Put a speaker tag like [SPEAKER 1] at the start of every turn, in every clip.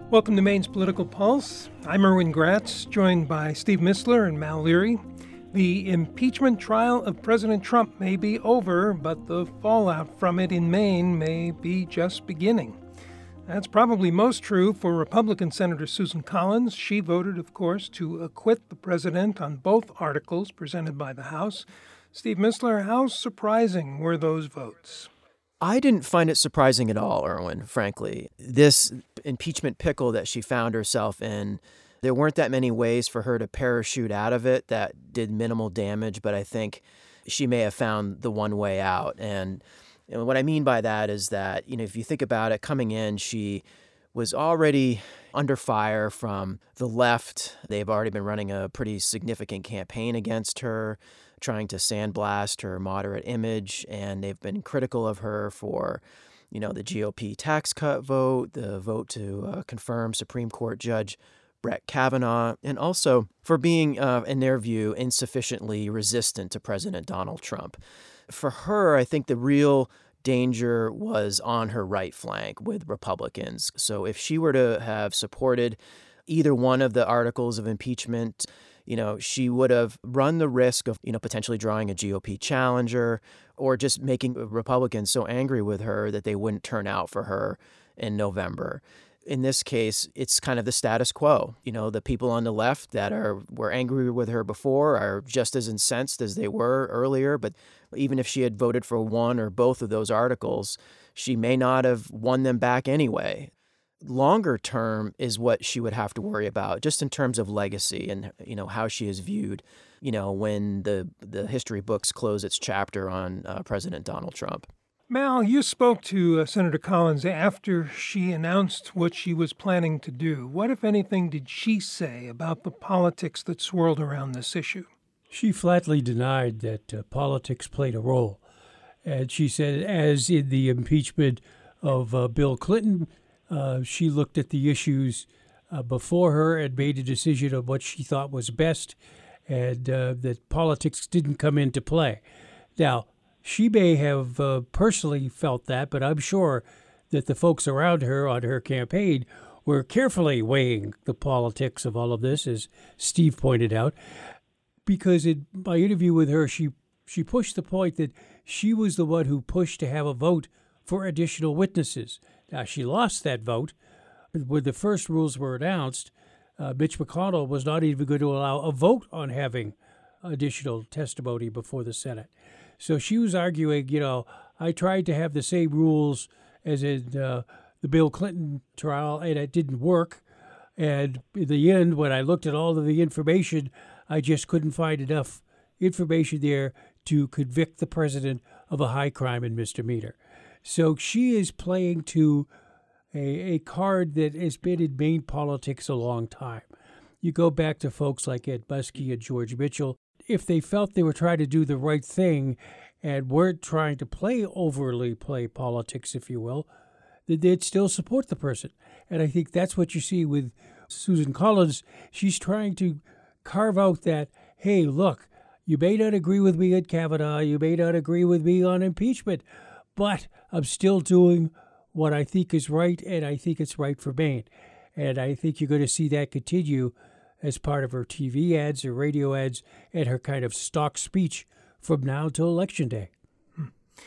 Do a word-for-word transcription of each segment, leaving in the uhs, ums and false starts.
[SPEAKER 1] Welcome to Maine's Political Pulse. I'm Erwin Gratz, joined by Steve Mistler and Mal Leary. The impeachment trial of President Trump may be over, but the fallout from it in Maine may be just beginning. That's probably most true for Republican Senator Susan Collins. She voted, of course, to acquit the president on both articles presented by the House. Steve Mistler, how surprising were those votes?
[SPEAKER 2] I didn't find it surprising at all, Erwin, frankly. This impeachment pickle that she found herself in, there weren't that many ways for her to parachute out of it that did minimal damage, but I think she may have found the one way out. And, and what I mean by that is that, you know, if you think about it, coming in, she was already under fire from the left. They've already been running a pretty significant campaign against her, trying to sandblast her moderate image, and they've been critical of her for, you know, the G O P tax cut vote, the vote to uh, confirm Supreme Court Judge Brett Kavanaugh, and also for being, uh, in their view, insufficiently resistant to President Donald Trump. For her, I think the real danger was on her right flank with Republicans. So if she were to have supported either one of the articles of impeachment, you know, she would have run the risk of, you know, potentially drawing a G O P challenger or just making Republicans so angry with her that they wouldn't turn out for her in November. In this case, it's kind of the status quo. You know, the people on the left that are were angry with her before are just as incensed as they were earlier. But even if she had voted for one or both of those articles, she may not have won them back anyway. Longer term is what she would have to worry about, just in terms of legacy and, you know, how she is viewed, you know, when the, the history books close its chapter on uh, President Donald Trump.
[SPEAKER 1] Mal, you spoke to uh, Senator Collins after she announced what she was planning to do. What, if anything, did she say about the politics that swirled around this issue?
[SPEAKER 3] She flatly denied that uh, politics played a role. And she said, as in the impeachment of uh, Bill Clinton, Uh, she looked at the issues uh, before her and made a decision of what she thought was best, and uh, that politics didn't come into play. Now, she may have uh, personally felt that, but I'm sure that the folks around her on her campaign were carefully weighing the politics of all of this, as Steve pointed out, because in my interview with her, she, she pushed the point that she was the one who pushed to have a vote for additional witnesses. Now, she lost that vote. When the first rules were announced, uh, Mitch McConnell was not even going to allow a vote on having additional testimony before the Senate. So she was arguing, you know, I tried to have the same rules as in uh, the Bill Clinton trial, and it didn't work. And in the end, when I looked at all of the information, I just couldn't find enough information there to convict the president of a high crime and misdemeanor. So she is playing to a, a card that has been in Maine politics a long time. You go back to folks like Ed Muskie and George Mitchell. If they felt they were trying to do the right thing and weren't trying to play overly play politics, if you will, then they'd still support the person. And I think that's what you see with Susan Collins. She's trying to carve out that, hey, look, you may not agree with me on Kavanaugh, you may not agree with me on impeachment, but I'm still doing what I think is right, and I think it's right for Maine. And I think you're going to see that continue as part of her T V ads, her radio ads, and her kind of stock speech from now till Election Day.
[SPEAKER 1] Hmm.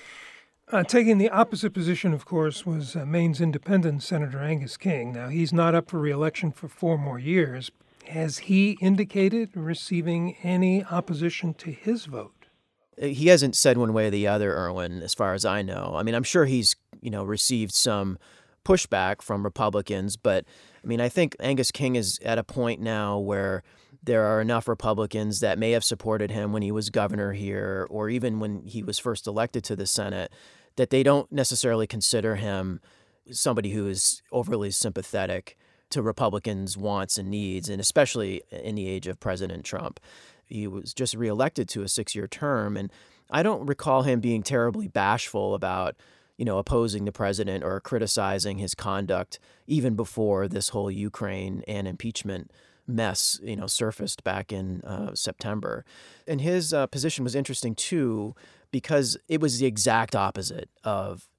[SPEAKER 1] Uh, taking the opposite position, of course, was uh, Maine's independent Senator Angus King. Now, he's not up for re-election for four more years. Has he indicated receiving any opposition to his vote?
[SPEAKER 2] He hasn't said one way or the other, Erwin, as far as I know. I mean, I'm sure he's, you know, received some pushback from Republicans, but I mean, I think Angus King is at a point now where there are enough Republicans that may have supported him when he was governor here, or even when he was first elected to the Senate, that they don't necessarily consider him somebody who is overly sympathetic to Republicans' wants and needs, and especially in the age of President Trump. He was just reelected to a six-year term, and I don't recall him being terribly bashful about, you know, opposing the president or criticizing his conduct even before this whole Ukraine and impeachment mess, you know, surfaced back in uh, September. And his uh, position was interesting, too, because it was the exact opposite of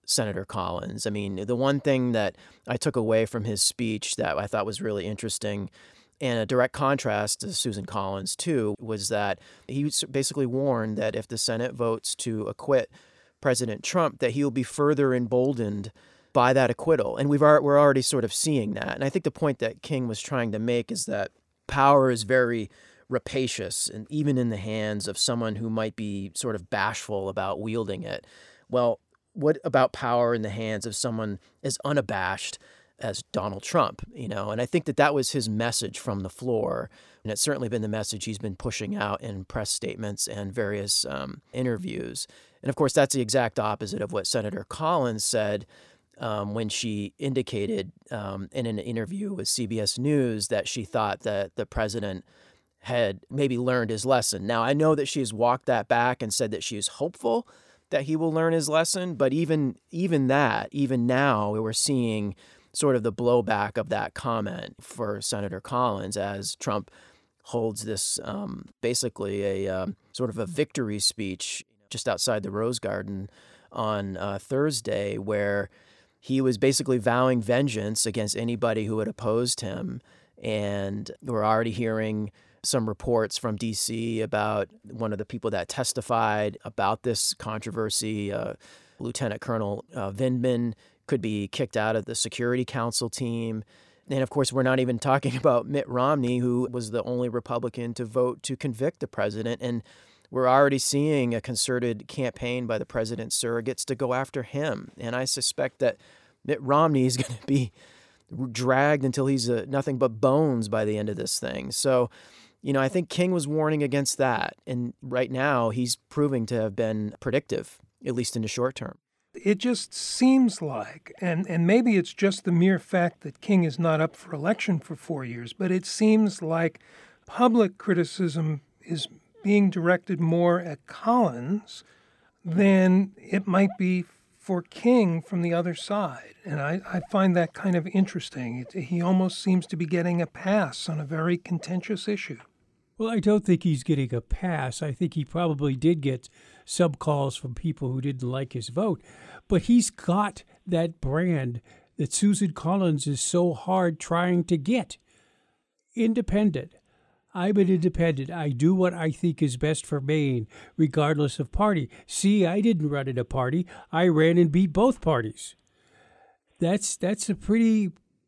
[SPEAKER 2] Senator Collins. I mean, the one thing that I took away from his speech that I thought was really interesting, and a direct contrast to Susan Collins, too, was that he basically warned that if the Senate votes to acquit President Trump, that he will be further emboldened by that acquittal. And we've we're already sort of seeing that. And I think the point that King was trying to make is that power is very rapacious, and even in the hands of someone who might be sort of bashful about wielding it. Well, what about power in the hands of someone as unabashed as Donald Trump, you know? And I think that that was his message from the floor. And it's certainly been the message he's been pushing out in press statements and various um, interviews. And of course, that's the exact opposite of what Senator Collins said um, when she indicated um, in an interview with C B S News that she thought that the president had maybe learned his lesson. Now, I know that she has walked that back and said that she is hopeful that he will learn his lesson. But even even that, even now, we're seeing sort of the blowback of that comment for Senator Collins as Trump holds this um, basically a um, sort of a victory speech just outside the Rose Garden on uh, Thursday, where he was basically vowing vengeance against anybody who had opposed him. And we're already hearing some reports from D C about one of the people that testified about this controversy, uh, Lieutenant Colonel uh, Vindman, could be kicked out of the Security Council team. And of course, we're not even talking about Mitt Romney, who was the only Republican to vote to convict the president. And we're already seeing a concerted campaign by the president's surrogates to go after him. And I suspect that Mitt Romney is going to be dragged until he's uh, nothing but bones by the end of this thing. So, you know, I think King was warning against that. And right now, he's proving to have been predictive, at least in the short term.
[SPEAKER 1] It just seems like, and, and maybe it's just the mere fact that King is not up for election for four years, but it seems like public criticism is being directed more at Collins than it might be for King from the other side. And I, I find that kind of interesting. It, he almost seems to be getting a pass on a very contentious issue.
[SPEAKER 3] Well, I don't think he's getting a pass. I think he probably did get some calls from people who didn't like his vote. But he's got that brand that Susan Collins is so hard trying to get. Independent. I'm an independent. I do what I think is best for Maine, regardless of party. See, I didn't run in a party. I ran and beat both parties. That's that's a pretty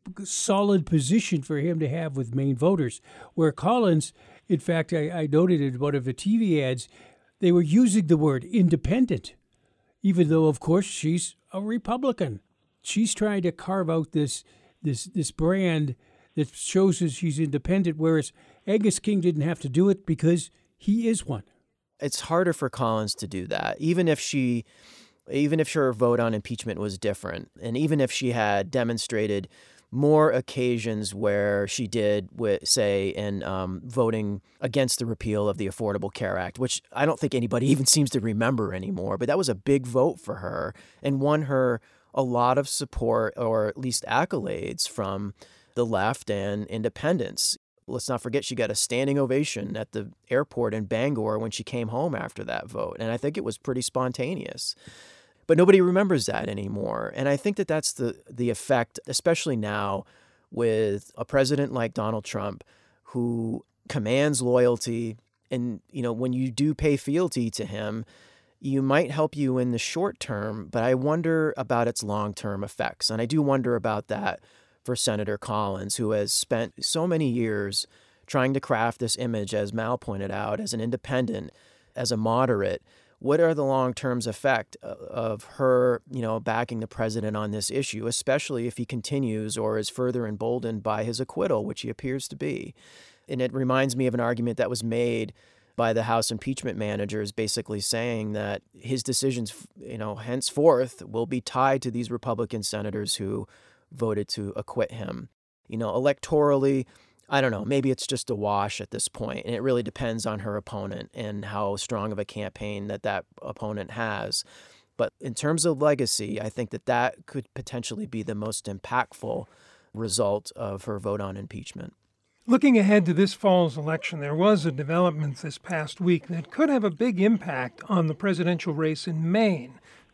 [SPEAKER 3] solid position for him to have with Maine voters. Where Collins, in fact, I, I noted in one of the T V ads, they were using the word independent, even though, of course, she's a Republican. She's trying to carve out this this this brand that shows us she's independent, whereas Angus King didn't have to do it because he is one.
[SPEAKER 2] It's harder for Collins to do that, even if she, even if her vote on impeachment was different, and even if she had demonstrated more occasions where she did, with, say, in um, voting against the repeal of the Affordable Care Act, which I don't think anybody even seems to remember anymore, but that was a big vote for her and won her a lot of support, or at least accolades, from the left and independents. Let's not forget she got a standing ovation at the airport in Bangor when she came home after that vote, and I think it was pretty spontaneous. But nobody remembers that anymore. And I think that that's the, the effect, especially now with a president like Donald Trump, who commands loyalty. And, you know, when you do pay fealty to him, you might help you in the short term, but I wonder about its long-term effects. And I do wonder about that for Senator Collins, who has spent so many years trying to craft this image, as Mal pointed out, as an independent, as a moderate. What are the long-term effect of her, you know, backing the president on this issue, especially if he continues or is further emboldened by his acquittal, which he appears to be? And it reminds me of an argument that was made by the House impeachment managers, basically saying that his decisions, you know, henceforth will be tied to these Republican senators who voted to acquit him. You know, electorally, I don't know, maybe it's just a wash at this point, and it really depends on her opponent and how strong of a campaign that that opponent has. But in terms of legacy, I think that that could potentially be the most impactful result of her vote on impeachment.
[SPEAKER 1] Looking ahead to this fall's election, there was a development this past week that could have a big impact on the presidential race in Maine.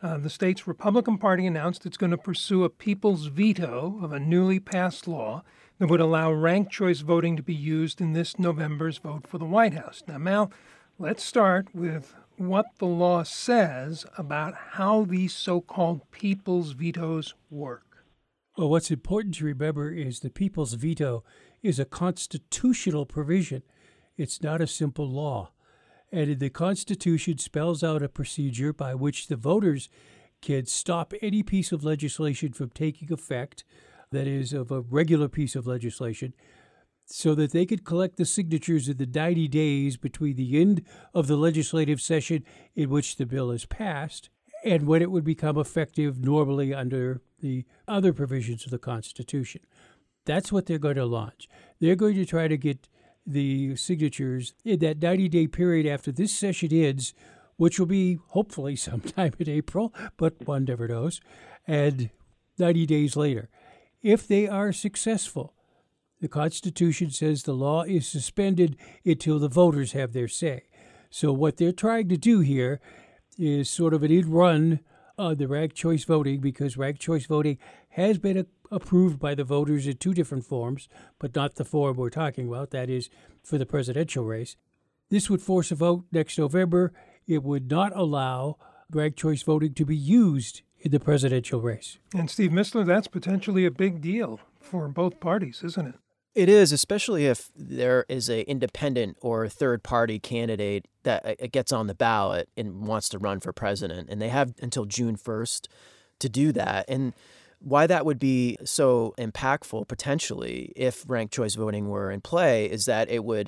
[SPEAKER 1] Uh, the state's Republican Party announced it's going to pursue a people's veto of a newly passed law that would allow ranked choice voting to be used in this November's vote for the White House. Now, Mal, let's start with what the law says about how these so-called people's vetoes work.
[SPEAKER 3] Well, what's important to remember is the people's veto is a constitutional provision. It's not a simple law. And the Constitution spells out a procedure by which the voters can stop any piece of legislation from taking effect, that is, of a regular piece of legislation, so that they could collect the signatures in the ninety days between the end of the legislative session in which the bill is passed and when it would become effective normally under the other provisions of the Constitution. That's what they're going to launch. They're going to try to get the signatures in that ninety-day period after this session ends, which will be hopefully sometime in April, but one never knows, and ninety days later. If they are successful, the Constitution says the law is suspended until the voters have their say. So what they're trying to do here is sort of an end run on the ranked choice voting, because ranked choice voting has been a approved by the voters in two different forms, but not the form we're talking about, that is, for the presidential race. This would force a vote next November. It would not allow ranked choice voting to be used in the presidential race.
[SPEAKER 1] And Steve Mistler, that's potentially a big deal for both parties, isn't it?
[SPEAKER 2] It is, especially if there is an independent or third-party candidate that gets on the ballot and wants to run for president. And they have until June first to do that. And why that would be so impactful, potentially, if ranked choice voting were in play, is that it would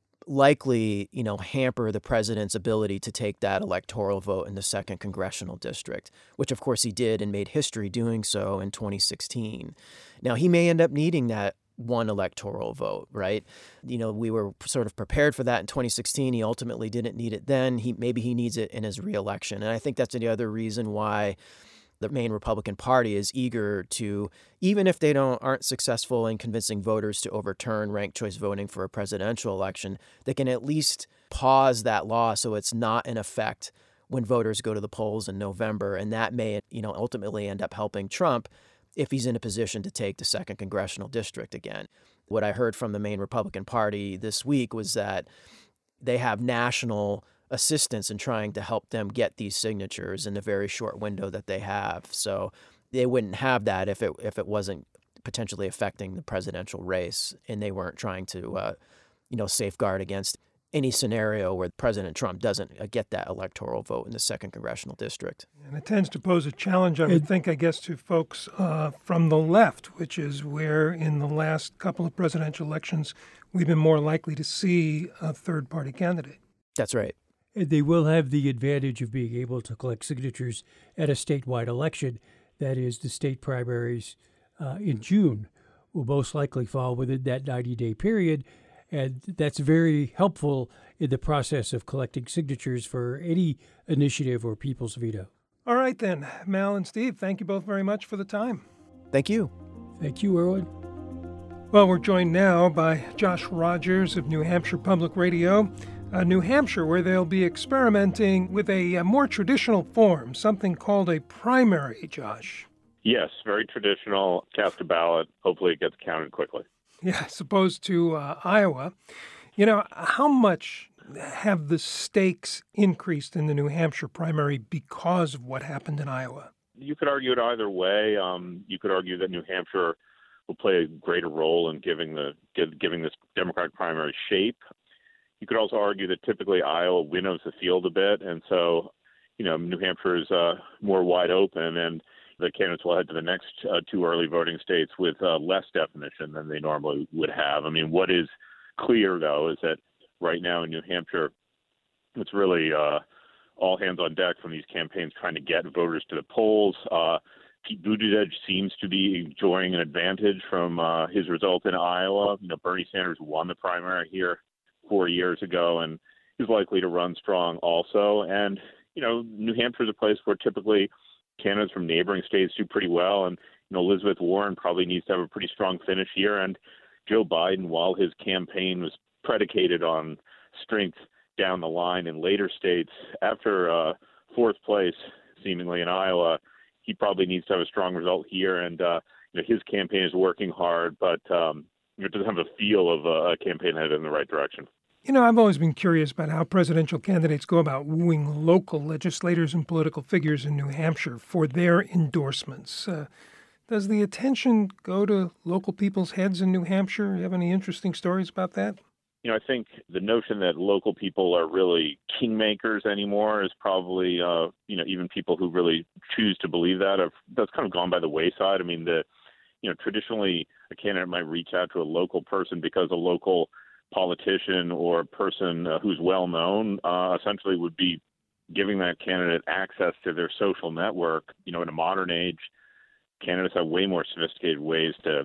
[SPEAKER 2] likely, you know, hamper the president's ability to take that electoral vote in the second congressional district, which, of course, he did and made history doing so in twenty sixteen. Now, he may end up needing that one electoral vote, right? You know, we were sort of prepared for that in twenty sixteen. He ultimately didn't need it then. He maybe he needs it in his reelection. And I think that's the other reason why the main Republican Party is eager to, even if they don't aren't successful in convincing voters to overturn ranked choice voting for a presidential election, they can at least pause that law so it's not in effect when voters go to the polls in November. And that may, you know, ultimately end up helping Trump if he's in a position to take the second congressional district again. What I heard from the main Republican Party this week was that they have national assistance in trying to help them get these signatures in the very short window that they have. So they wouldn't have that if it if it wasn't potentially affecting the presidential race, and they weren't trying to, uh, you know, safeguard against any scenario where President Trump doesn't uh, get that electoral vote in the second congressional district.
[SPEAKER 1] And it tends to pose a challenge, I would think, I guess, to folks uh, from the left, which is where in the last couple of presidential elections we've been more likely to see a third-party candidate.
[SPEAKER 2] That's right.
[SPEAKER 3] And they will have the advantage of being able to collect signatures at a statewide election. That is, the state primaries uh, in June will most likely fall within that ninety-day period. And that's very helpful in the process of collecting signatures for any initiative or people's veto.
[SPEAKER 1] All right, then. Mal and Steve, thank you both very much for the time.
[SPEAKER 2] Thank you.
[SPEAKER 3] Thank you, Erwin.
[SPEAKER 1] Well, we're joined now by Josh Rogers of New Hampshire Public Radio. Uh, New Hampshire, where they'll be experimenting with a, a more traditional form, something called a primary, Josh.
[SPEAKER 4] Yes, very traditional. Cast a ballot. Hopefully it gets counted quickly.
[SPEAKER 1] Yeah, as opposed to uh, Iowa. You know, how much have the stakes increased in the New Hampshire primary because of what happened in Iowa?
[SPEAKER 4] You could argue it either way. Um, you could argue that New Hampshire will play a greater role in giving the giving this Democratic primary shape. You could also argue that typically Iowa winnows the field a bit, and so, you know, New Hampshire is uh, more wide open, and the candidates will head to the next uh, two early voting states with uh, less definition than they normally would have. I mean, what is clear, though, is that right now in New Hampshire, it's really uh, all hands on deck from these campaigns trying to get voters to the polls. Uh, Pete Buttigieg seems to be enjoying an advantage from uh, his result in Iowa. You know, Bernie Sanders won the primary here four years ago, and he's likely to run strong also. And, you know, New Hampshire is a place where typically candidates from neighboring states do pretty well. And, you know, Elizabeth Warren probably needs to have a pretty strong finish here. And Joe Biden, while his campaign was predicated on strength down the line in later states, after uh, fourth place seemingly in Iowa. He probably needs to have a strong result here, and uh, you know, his campaign is working hard, but um, it doesn't have a feel of a campaign headed in the right direction.
[SPEAKER 1] You know, I've always been curious about how presidential candidates go about wooing local legislators and political figures in New Hampshire for their endorsements. Uh, does the attention go to local people's heads in New Hampshire? You have any interesting stories about that?
[SPEAKER 4] You know, I think the notion that local people are really kingmakers anymore is probably, uh, you know, even people who really choose to believe that, have, that's kind of gone by the wayside. I mean, the, you know, traditionally a candidate might reach out to a local person because a local politician or person uh, who's well known uh, essentially would be giving that candidate access to their social network. You know, in a modern age, candidates have way more sophisticated ways to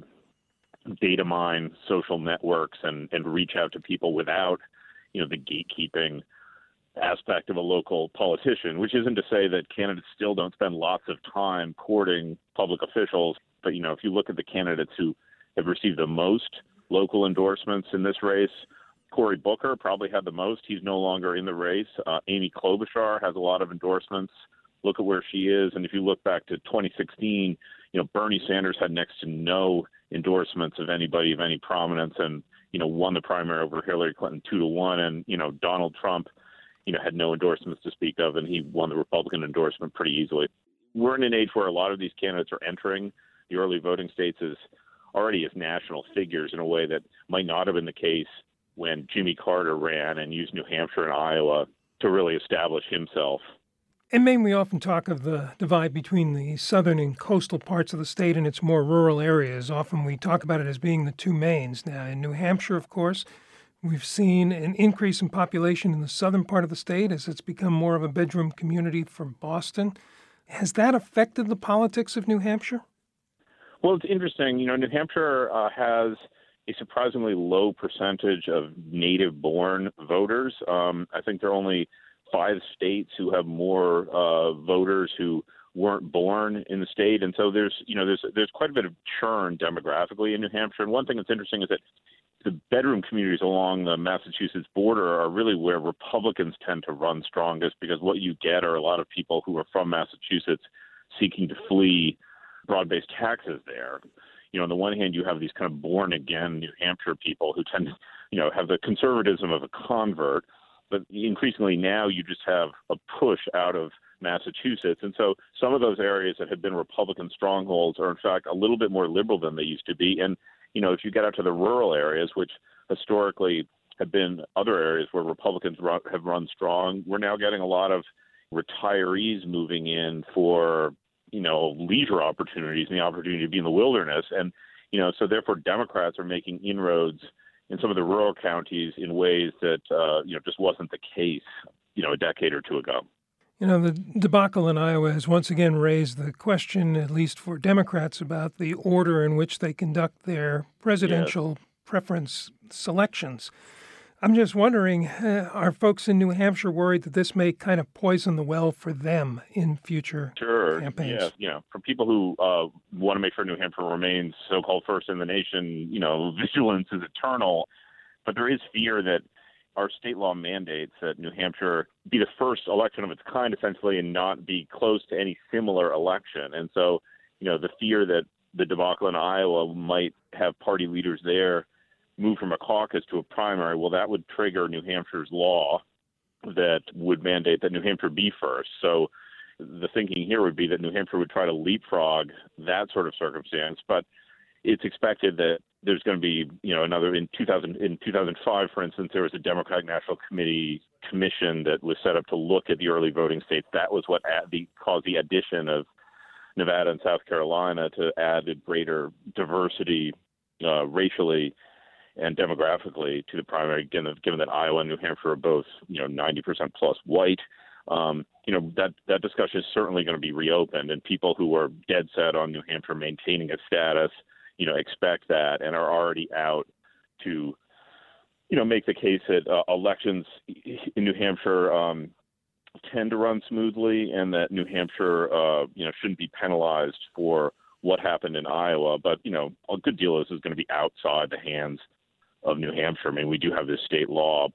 [SPEAKER 4] data mine social networks and, and reach out to people without, you know, the gatekeeping aspect of a local politician, which isn't to say that candidates still don't spend lots of time courting public officials. But, you know, if you look at the candidates who have received the most local endorsements in this race, Cory Booker probably had the most. He's no longer in the race. Uh, Amy Klobuchar has a lot of endorsements. Look at where she is. And if you look back to twenty sixteen, you know, Bernie Sanders had next to no endorsements of anybody of any prominence and, you know, won the primary over Hillary Clinton two to one. And, you know, Donald Trump, you know, had no endorsements to speak of, and he won the Republican endorsement pretty easily. We're in an age where a lot of these candidates are entering the early voting states as already as national figures in a way that might not have been the case when Jimmy Carter ran and used New Hampshire and Iowa to really establish himself.
[SPEAKER 1] In Maine, we often talk of the divide between the southern and coastal parts of the state and its more rural areas. Often we talk about it as being the two Maines. Now, in New Hampshire, of course, we've seen an increase in population in the southern part of the state as it's become more of a bedroom community for Boston. Has that affected the politics of New Hampshire?
[SPEAKER 4] Well, it's interesting. You know, New Hampshire uh, has a surprisingly low percentage of native-born voters. Um, I think there are only five states who have more uh, voters who weren't born in the state, and so there's, you know, there's there's quite a bit of churn demographically in New Hampshire. And one thing that's interesting is that the bedroom communities along the Massachusetts border are really where Republicans tend to run strongest, because what you get are a lot of people who are from Massachusetts seeking to flee broad-based taxes there. You know, on the one hand, you have these kind of born-again New Hampshire people who tend to, you know, have the conservatism of a convert, but increasingly now you just have a push out of Massachusetts. And so some of those areas that have been Republican strongholds are, in fact, a little bit more liberal than they used to be. And, you know, if you get out to the rural areas, which historically have been other areas where Republicans run, have run strong, we're now getting a lot of retirees moving in for, you know, leisure opportunities and the opportunity to be in the wilderness. And, you know, so therefore Democrats are making inroads in some of the rural counties in ways that, uh, you know, just wasn't the case, you know, a decade or two ago.
[SPEAKER 1] You know, the debacle in Iowa has once again raised the question, at least for Democrats, about the order in which they conduct their presidential yes. preference selections. I'm just wondering, uh, are folks in New Hampshire worried that this may kind of poison the well for them in future
[SPEAKER 4] sure.
[SPEAKER 1] campaigns?
[SPEAKER 4] Yeah, you know, for people who uh, want to make sure New Hampshire remains so-called first in the nation, you know, vigilance is eternal. But there is fear that our state law mandates that New Hampshire be the first election of its kind, essentially, and not be close to any similar election. And so, you know, the fear that the debacle in Iowa might have party leaders there move from a caucus to a primary, well, that would trigger New Hampshire's law that would mandate that New Hampshire be first. So the thinking here would be that New Hampshire would try to leapfrog that sort of circumstance. But it's expected that there's going to be, you know, another in two thousand in two thousand five, for instance, there was a Democratic National Committee commission that was set up to look at the early voting states. That was what add, the, caused the addition of Nevada and South Carolina to add a greater diversity uh, racially and demographically to the primary, given, given that Iowa and New Hampshire are both, you know, ninety percent plus white. Um, you know, that, that discussion is certainly going to be reopened, and people who are dead set on New Hampshire maintaining its status, you know, expect that and are already out to, you know, make the case that uh, elections in New Hampshire um, tend to run smoothly, and that New Hampshire, uh, you know, shouldn't be penalized for what happened in Iowa. But, you know, a good deal of this is going to be outside the hands of New Hampshire. I mean, we do have this state law, but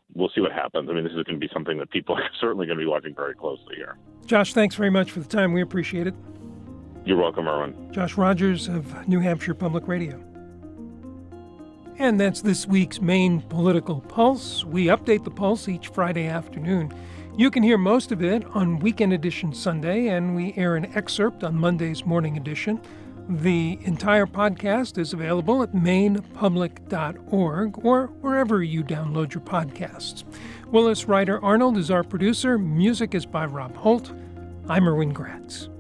[SPEAKER 4] we'll see what happens. I mean, this is going to be something that people are certainly going to be watching very closely here.
[SPEAKER 1] Josh, thanks very much for the time. We appreciate it.
[SPEAKER 4] You're welcome, Erwin.
[SPEAKER 1] Josh Rogers of New Hampshire Public Radio. And that's this week's Maine Political Pulse. We update the Pulse each Friday afternoon. You can hear most of it on Weekend Edition Sunday, and we air an excerpt on Monday's Morning Edition. The entire podcast is available at maine public dot org or wherever you download your podcasts. Willis Ryder Arnold is our producer. Music is by Rob Holt. I'm Erwin Gratz.